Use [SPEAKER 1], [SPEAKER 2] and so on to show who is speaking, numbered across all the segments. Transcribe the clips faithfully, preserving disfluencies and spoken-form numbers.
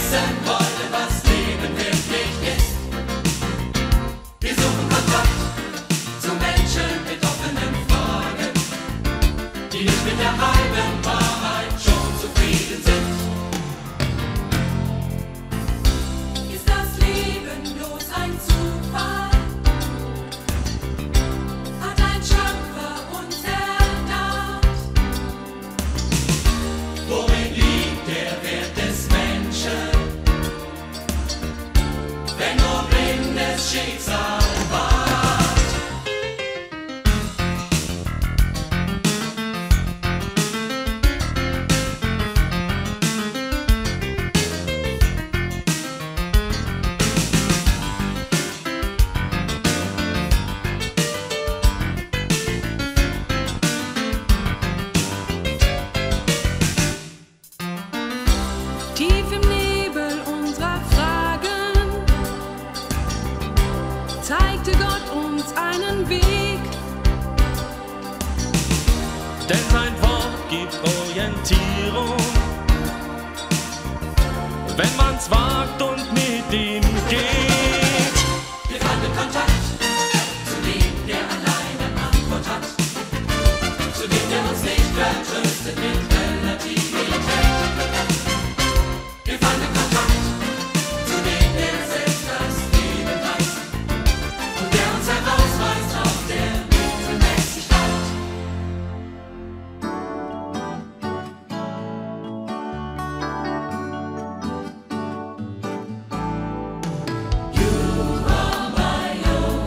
[SPEAKER 1] wissen wollen, was Leben wirklich ist. Wir suchen Kontakt zu Menschen mit offenen Fragen, die nicht mit der halben Wahrheit schon zufrieden sind.
[SPEAKER 2] Ist das Leben bloß ein Zufall? Hat ein Schöpfer uns erdacht?
[SPEAKER 1] Worin liegt der Wert des Menschen, wenn nur blindes Schicksal wacht?
[SPEAKER 2] Tief im Nebel unserer Fragen zeigte Gott uns einen Weg.
[SPEAKER 3] Denn sein Wort gibt Orientierung, wenn man's wagt und mit ihm geht.
[SPEAKER 1] Wir fanden Kontakt zu dem, der alleine Antwort hat, zu dem, der uns nicht vertröstet mit Relativität. Wir fanden Kontakt zu dem, der selbst das Leben weiß und der uns herausreißt aus der Mittelmäßigkeit. You are my own.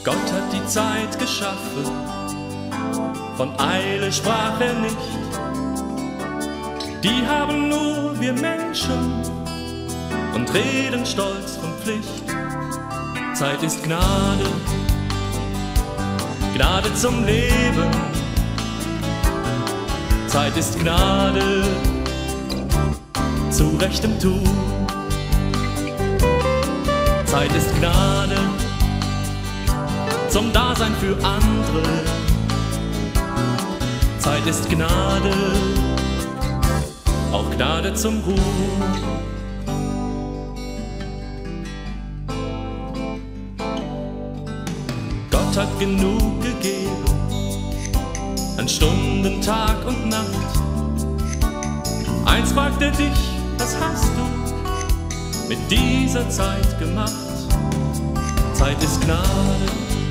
[SPEAKER 3] Gott hat die Zeit geschaffen, von Eile sprach er nicht. Die haben nur wir Menschen und reden stolz von Pflicht. Zeit ist Gnade, Gnade zum Leben. Zeit ist Gnade zu rechtem Tun. Zeit ist Gnade zum Dasein für andere. Zeit ist Gnade, auch Gnade zum Ruhm. Gott hat genug gegeben an Stunden, Tag und Nacht. Eins fragt er dich, was hast du mit dieser Zeit gemacht? Zeit ist Gnade,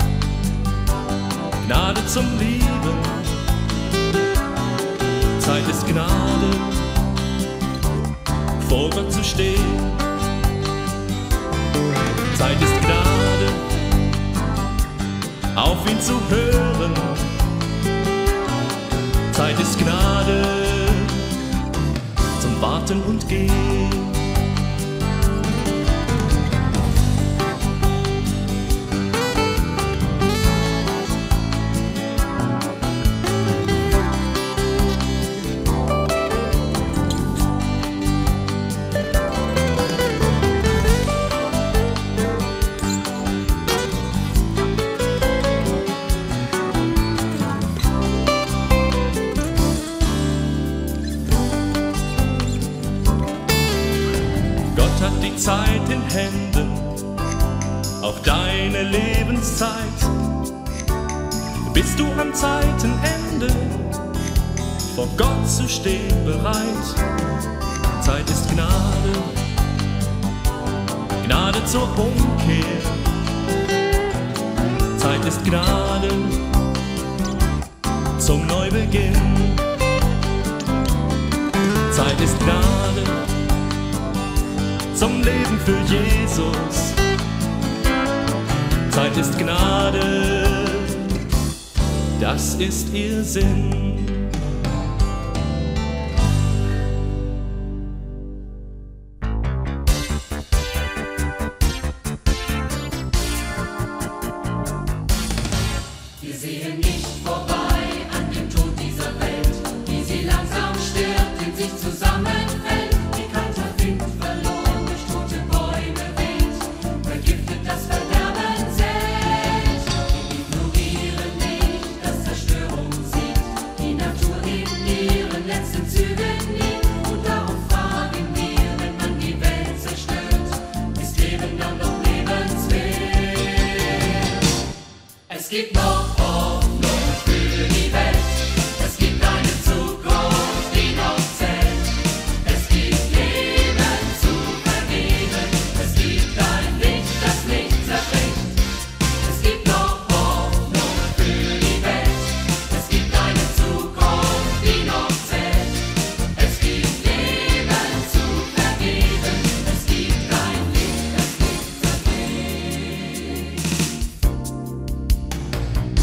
[SPEAKER 3] Gnade zum Lieben. Zeit ist Gnade, vor Gott zu stehen. Zeit ist Gnade, auf ihn zu hören. Zeit ist Gnade zum Warten und Gehen. Hat die Zeit in Händen, auch deine Lebenszeit. Bist du am Zeitenende, vor Gott zu stehen bereit? Zeit ist Gnade, Gnade zur Umkehr. Zeit ist Gnade zum Neubeginn. Zeit ist Gnade zum Leben für Jesus. Zeit ist Gnade, das ist ihr Sinn.
[SPEAKER 1] Wir sehen nicht vorbei an dem Tod dieser Welt, wie sie langsam stirbt, in sich zusammenfällt. Die kalter Wind verloren durch tote Bäume weht, vergiftet das Verderben selbst. Ignorieren nicht, dass Zerstörung sieht, die Natur in ihren letzten Zügen liegt. Und darum fragen wir, wenn man die Welt zerstört, ist Leben dann noch lebenswert? Es gibt noch Hoffnung für die Welt. Es gibt eine Zukunft, die noch zählt. Es gibt Leben zu vergeben. Es gibt ein Licht, das nicht zerbricht. Es gibt noch Hoffnung für die Welt. Es gibt eine Zukunft, die noch zählt. Es gibt Leben zu vergeben. Es gibt ein Licht, das nicht zerbricht.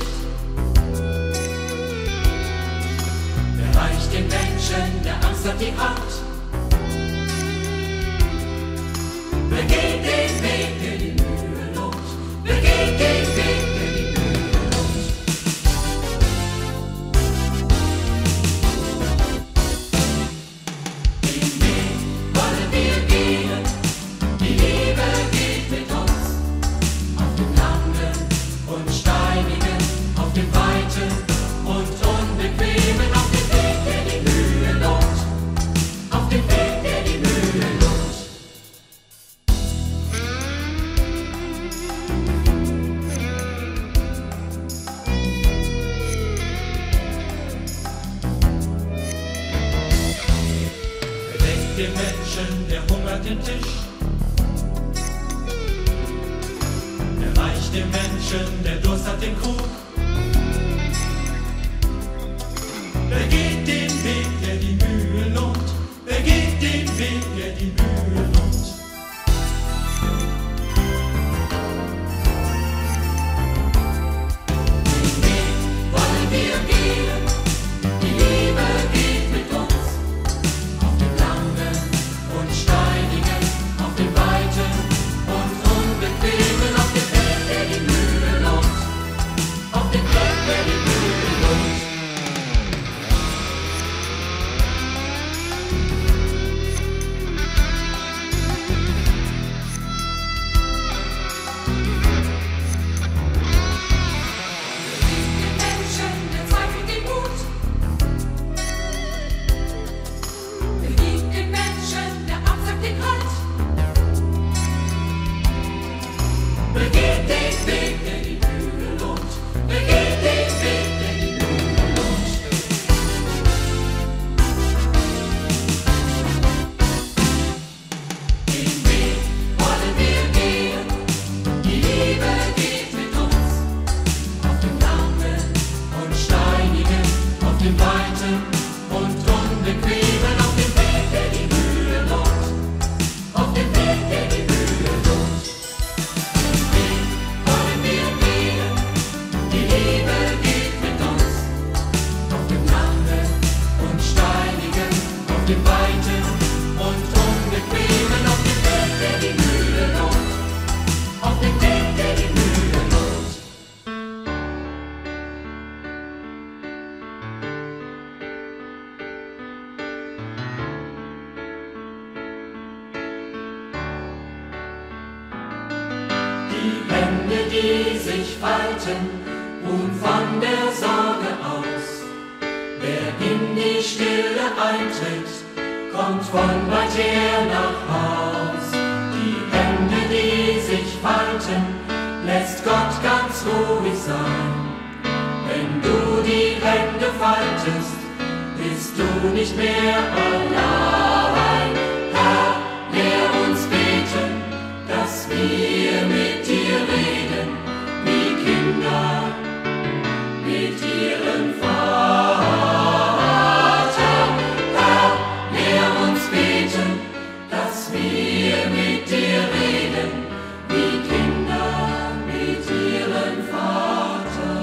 [SPEAKER 1] spricht. Bereicht den Menschen, der Angst hat die Hand. Begeht den Weg, der die Mühe lohnt. Begeht den Weg, der die Mühe lohnt. Den Weg wollen wir gehen, die Liebe geht mit uns. Auf dem langen und steinigen, auf dem weiten und unbequemen, auf dem Weg, der die Mühe lohnt. Auf dem Weg, der die Mühe lohnt. Bedeckt dem Menschen, der hungert, den Tisch. Erreicht dem Menschen, der Durst hat, den Krug. Begeht den Weg, der die Mühe lohnt. Begeht den Weg, der die Mühe lohnt. Den Weg wollen wir gehen, die Liebe geht mit uns. Auf dem langen und steinigen, auf dem weiten und unbequemen, auf dem Weg, der die Mühe lohnt. Auf dem Weg, der die Mühe lohnt. Den Menschen, der zweifelt den Mut. Bewegt den Menschen, der absagt den Halt. Begeht den Weg, der die Mühe lohnt. Begeht den Weg, der die Mühe lohnt. Den Weg wollen wir gehen, die Liebe geht mit uns. Auf dem langen und steinigen, auf dem weiten und unbequemen, auf dem Weg, der die Mühe lohnt. Auf dem Weg, der die Mühe lohnt. Den Weg wollen wir gehen, die Liebe geht mit uns. Auf dem langen und steinigen, auf dem weiten und unbequemen, auf dem Weg, der die Mühe lohnt. Auf dem Weg, der die Mühe lohnt. Die Hände, die sich falten, ruhen von der Sorge aus. Wer in die Stille eintritt, kommt von weit her nach Haus. Die Hände, die sich falten, lässt Gott ganz ruhig sein. Wenn du die Hände faltest, bist du nicht mehr allein. Herr, lehr uns beten, dass wir mit dir reden, wie Kinder mit ihrem Vater. Herr, lehr uns beten, dass wir mit dir reden, wie Kinder mit ihrem Vater.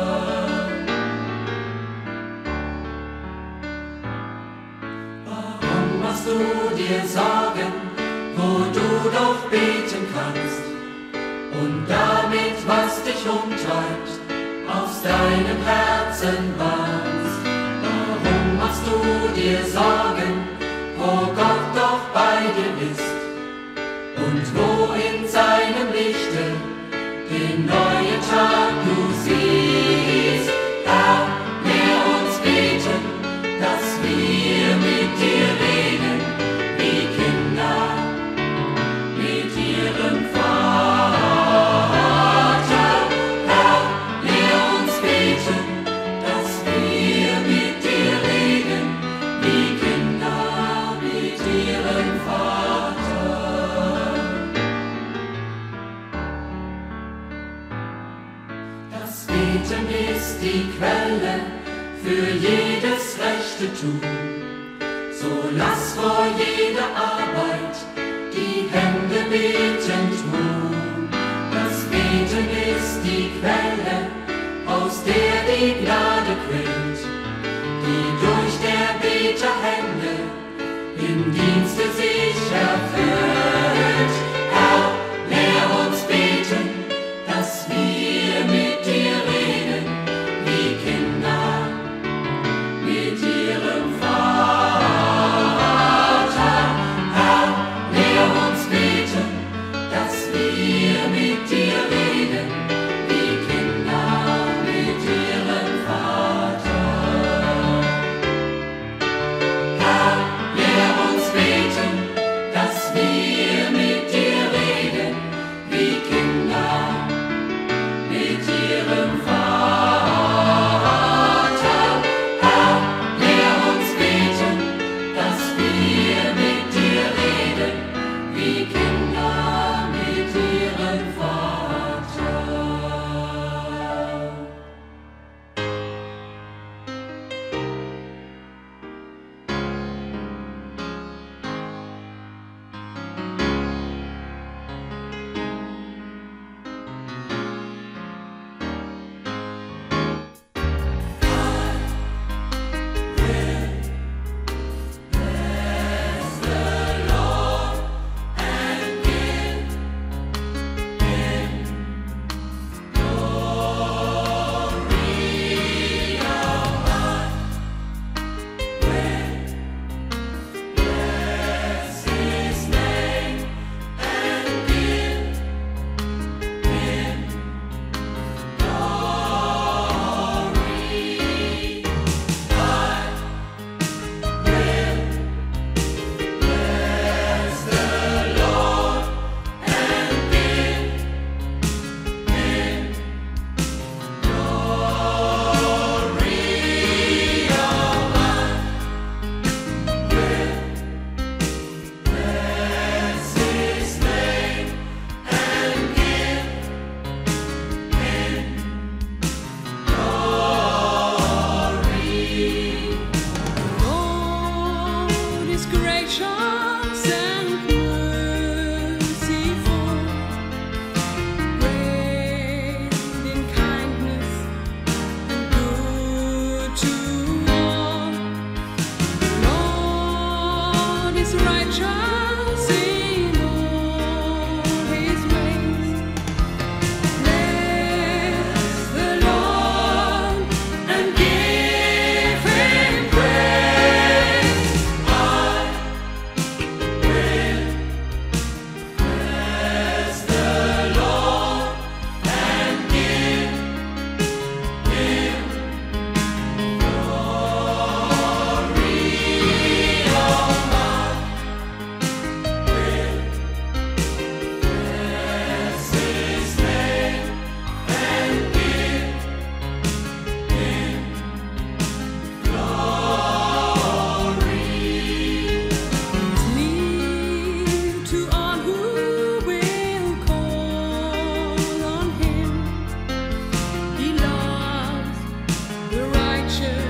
[SPEAKER 1] Warum machst du dir Sorgen, wo du doch beten kannst und damit, was dich umtreibt, aus deinem Herzen warst? Warum machst du dir Sorgen, wo Gott doch bei dir ist und wo in seinem Lichte den neuen Tag du siehst? Herr, lehr uns beten, dass wir mit dir reden, wie Kinder mit ihrem Vater. Herr, lehr uns beten, dass wir mit dir reden, wie Kinder mit ihrem Vater. Das Beten ist die Quelle für jedes rechte Tun. So lass vor jeder Arbeit die Hände betend ruhen. Das Beten ist die Quelle, aus die Gnade quillt, die durch der Beter Hände im Dienste sich erfüllt. Herr, lehr uns beten, dass wir mit dir reden, wie Kinder mit ihrem Vater. Herr, lehr uns beten, dass wir mit dir reden, wie Kinder mit ihrem Vater. Herr, lehr uns beten, dass wir mit dir reden, wie Kinder mit ihrem Vater. Herr, lehr uns beten, dass wir mit dir reden, wie Kinder mit ihrem Vater.
[SPEAKER 2] Lord is gracious and merciful, great in kindness and good to all. Lord is righteous in all his ways. Bless the Lord and give him praise. I will bless the Lord and give him glory. Oh, I will bless his name and give him glory. He's near to all who will call on him. He loves the righteous